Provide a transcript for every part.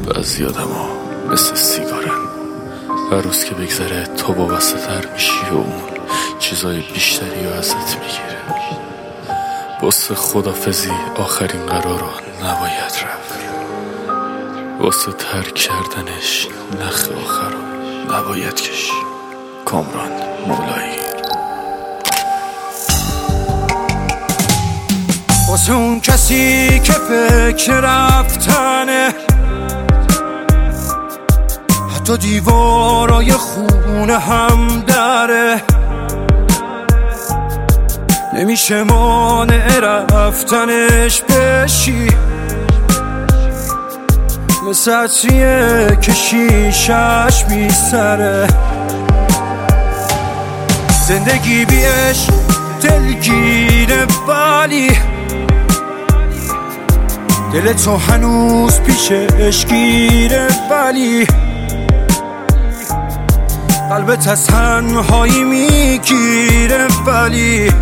بعضی آدما مثل سیگارن، هر روز که بگذره تو وابسته‌تر میشی و اون چیزای بیشتری رو ازت میگیره. واسه خدافزی آخرین قرار رو نباید رفت، واسه ترک کردنش نخ آخر رو نباید کشی. کامران مولایی. واسه اون کسی که فکر رفتنه، حتی دیوارای خونه هم داره، نمیشه مانع رفتنش بشی. مثل عطریه که شیشش میسره، زندگی بیش دلگیره ولی دل تو هنوز پیشش گیره، ولی قلبت از تنهایی میگیره. ولی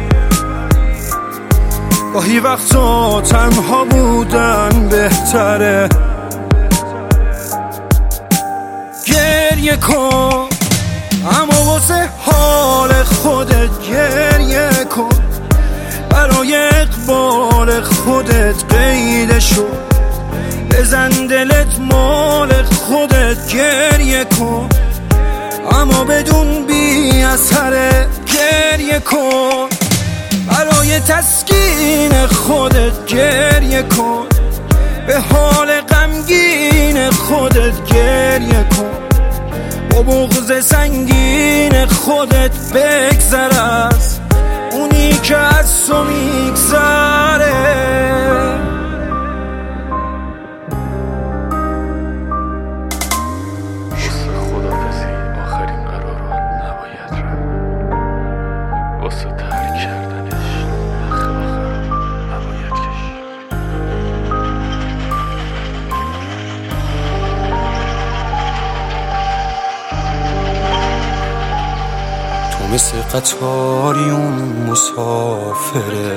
گاهی وقتا تنها بودن بهتره. گریه کن اما واسه حال خودت گریه کن، برای اقبال خودت قیده شو، بزن دلت مال خودت گریه کن، اما بدون بی اثره. گریه کن برای تسکین خودت گریه کن، به حال غمگین خودت گریه کن، با بغض سنگین خودت بگذر از اونی که از تو میگذره. واسه خدافزی آخرین قرار رو نباید رفت، واسه ترک کردنش نخ آخر رو نباید کشی. تو مثل قطاری اون مسافره،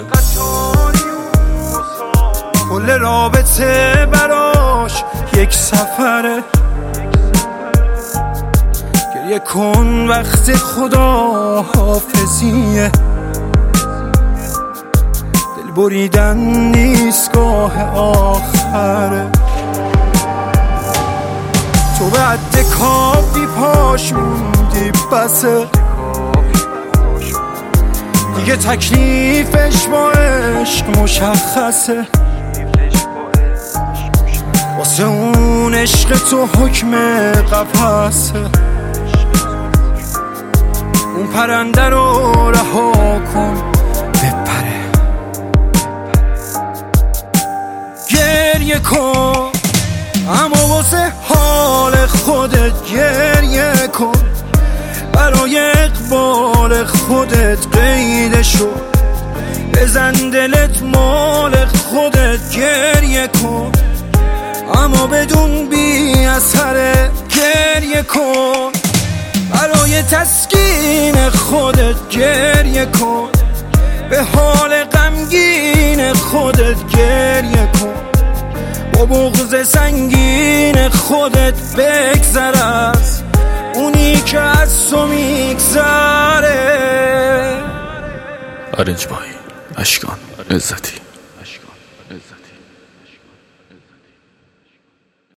کل رابطه براش یک سفره. گریه کن وقت خدا حافظیه، دل بریدن نیست گاه آخره. تو به عد کافی پاش موندی بسه، دیگه تکلیفش با عشق مشخصه. واسه اون عشق تو حکم قفسه، اون پرنده رو رها کن بپره. گریه کن اما واسه حال خودت گریه کن، برای اقبال خودت قیده شو، بزن دلت مال خودت گریه کن، اما بدون بی اثره. گریه کن برای تسکین خودت گریه کن، به حال غمگین خودت گریه کن، با بغض سنگین خودت بگذر از اونی که از تو میگذره. آرنج بای اشکان عزتی.